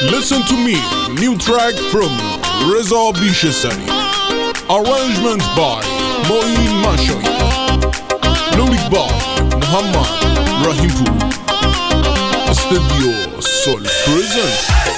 Listen to me, new track from Reza Bishesani. Arrangement by Moin Mashoyi. Lyric by Muhammad Rahimpour. Studio Soul present.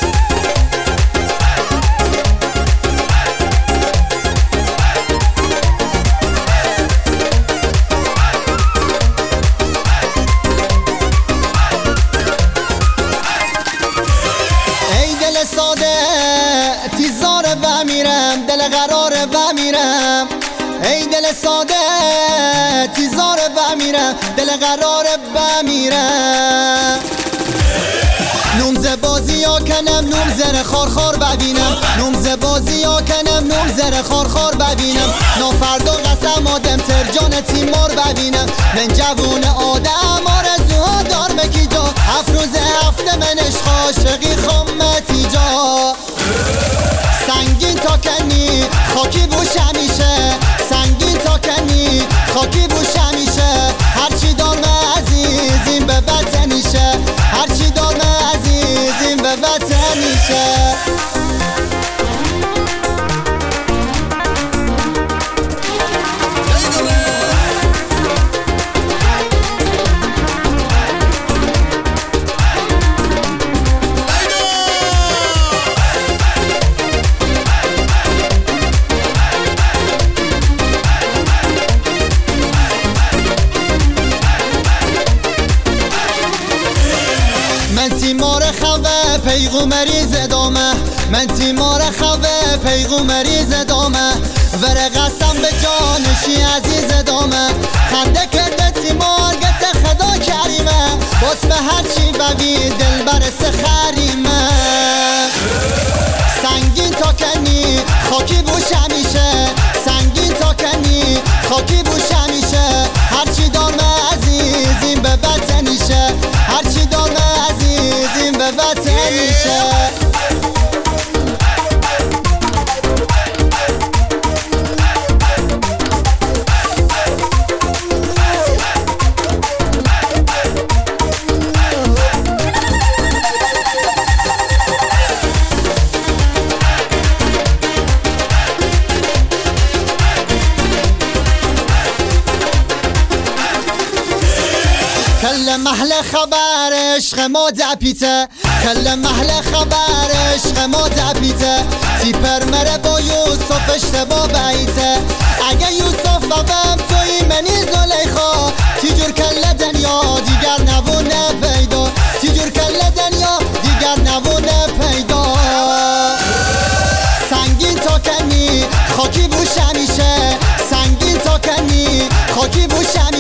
و میرم دل قراره و میرم ای دل ساده تیزاره و میرم دل قراره و میرم نومز بازی ها کنم نوم زر خار ببینم نومز بازی ها کنم نوم زر خار ببینم نافردا قسم آدم ترجان تیمار ببینم من جوون آدم آرزوها دار مکی جا افروز هفته من عشق عاشقی خامتی جا سنگین تا کنی خاکی بوش همیشه سنگین تا کنی خاکی بوش همیشه هرچی دارم عزیزیم به وطنیشه هرچی دارم عزیزیم به وطنیشه من تیمار خوه پیغمبری زدامه من تیمار خوه پیغمبری زدامه ور قسم به جانشی عزیز دامه خنده کرده تیمار گت خدا کریمه باز به هرچی ببی دل برس خریمه سنگین تا کنی خاکی بوش همیشه سنگین تا کنی خاکی بوش همیشه هرچی دارم عزیزیم به وطنیشه هرچی دارم عزیزیم به وطنیشه کل محل خبر عشق ما دپیته کل محل خبر عشق ما دپیته تیپر مره با یوسف اشتباه بیته اگه یوسف ببم توی منی زلیخا تیجور کل دنیا دیگر نبونه پیدا تیجور کل دنیا دیگر نبونه پیدا سنگین تا کنی خاکی بوش همیشه سنگین تا کنی خاکی بوش همیشه